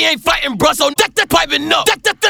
We ain't fighting, bruh, so that piping up.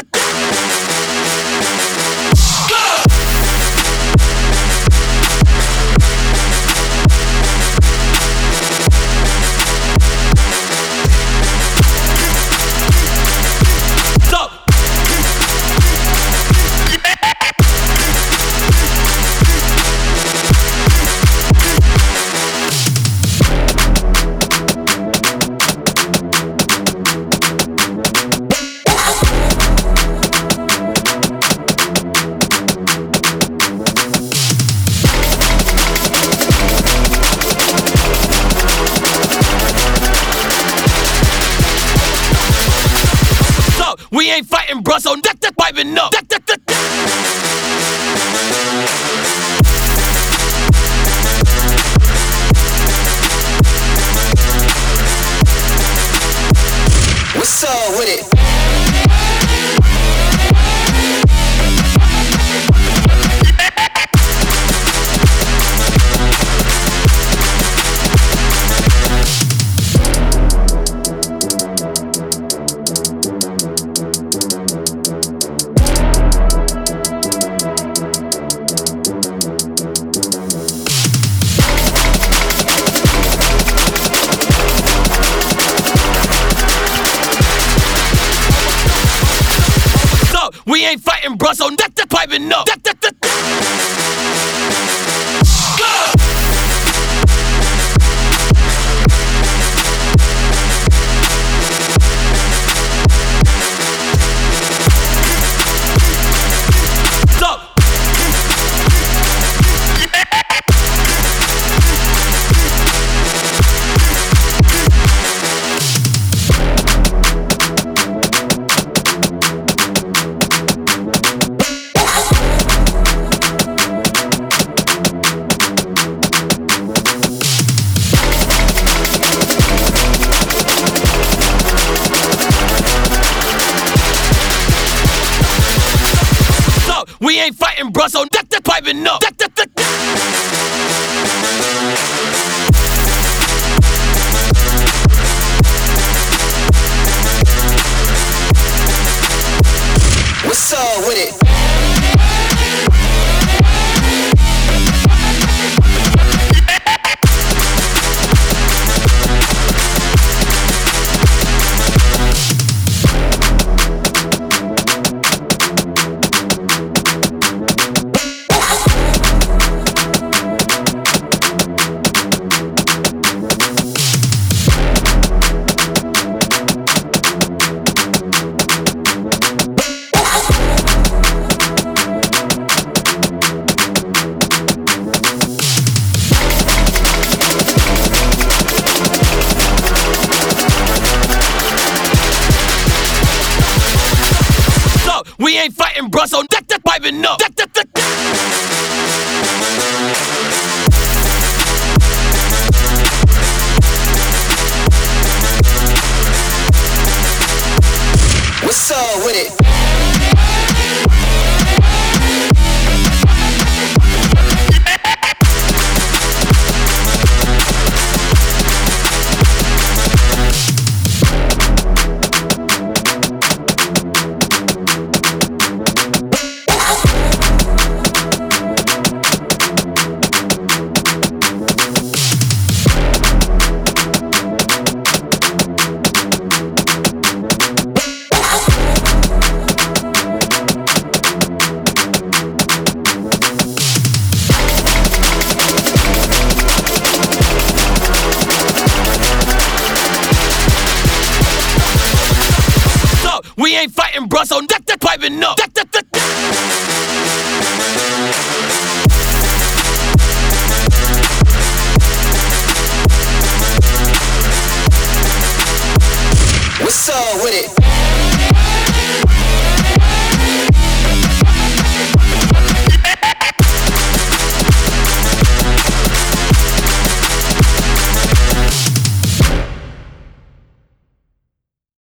We ain't fighting, bruh, so that piping up. What's up with it? We ain't fighting, bruh, so that piping up. We ain't fighting, bruh, so that piping up. What's up with it? We ain't fighting, bruh, so that piping up. What's up with it? We ain't fighting, bruh, so that piping up. What's up with it?